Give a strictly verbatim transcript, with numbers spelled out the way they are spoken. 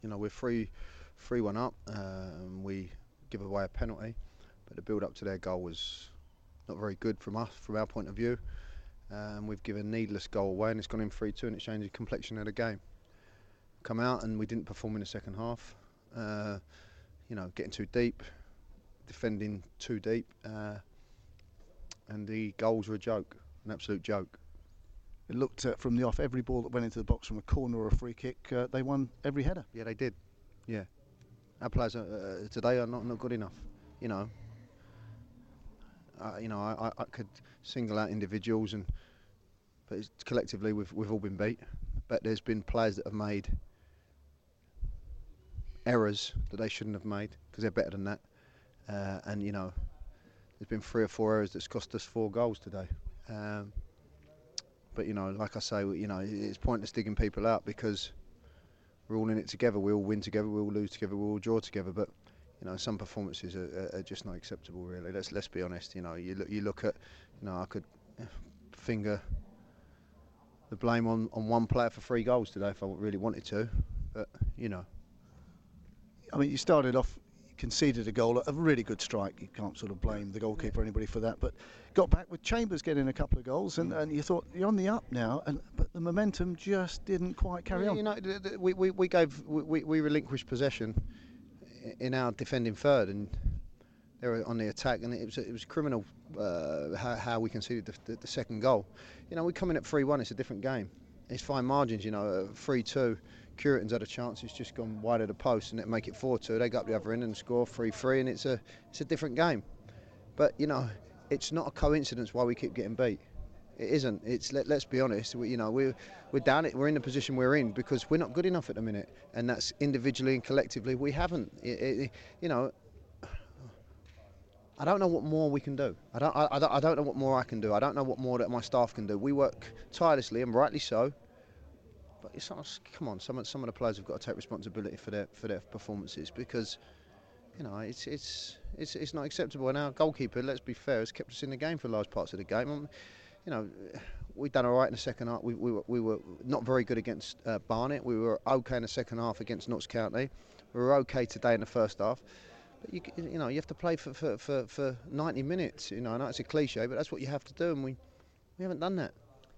You know, we're three, three one up. Um, we give away a penalty, but the build up to their goal was not very good from us, from our point of view. Um, we've given a needless goal away, and it's gone in three two, and it changed the complexion of the game. Come out, and we didn't perform in the second half. Uh, you know, getting too deep, defending too deep, uh, and the goals were a joke, an absolute joke. It looked uh, from the off, every ball that went into the box from a corner or a free kick, uh, they won every header. Yeah, they did. Yeah, our players are, uh, today are not, not good enough. You know, uh, you know, I, I could single out individuals, and but it's, collectively we've we've all been beat. But there's been players that have made errors that they shouldn't have made because they're better than that. Uh, and you know, there's been three or four errors that's cost us four goals today. Um, but you know, like I say, you know, it's pointless digging people out because we're all in it together. We all win together. We all lose together. We all draw together. But you know, some performances are, are just not acceptable. Really, let's let's be honest. You know, you look you look at, you know, I could finger the blame on, on one player for three goals today if I really wanted to. But you know, I mean, you started off, conceded a goal, a really good strike. You can't sort of blame the goalkeeper or anybody for that. But got back with Chambers getting a couple of goals, and, and you thought you're on the up now. And but the momentum just didn't quite carry yeah, on. You know, we we we gave we we relinquished possession in our defending third, and they were on the attack, and it was it was criminal uh, how, how we conceded the, the, the second goal. You know, we come in at three one. It's a different game. It's fine margins. You know, three two. Curitin's had a chance. It's just gone wide of the post, and it make it four two. They go up the other end and score three three, and it's a it's a different game. But you know, it's not a coincidence why we keep getting beat. It isn't. It's let, let's be honest. We, you know, we're we're down. It. We're in the position we're in because we're not good enough at the minute, and that's individually and collectively we haven't. It, it, you know, I don't know what more we can do. I don't. I, I don't. I don't know what more I can do. I don't know what more that my staff can do. We work tirelessly, and rightly so. But it's not, come on, some of, some of the players have got to take responsibility for their for their performances because, you know, it's it's it's it's not acceptable. And our goalkeeper, let's be fair, has kept us in the game for large parts of the game. Um, you know, we've done all right in the second half. We we were, we were not very good against uh, Barnet. We were okay in the second half against Notts County. We were okay today in the first half. But you you know you have to play for for, for, for ninety minutes. You know, I know it's a cliche, but that's what you have to do, and we we haven't done that.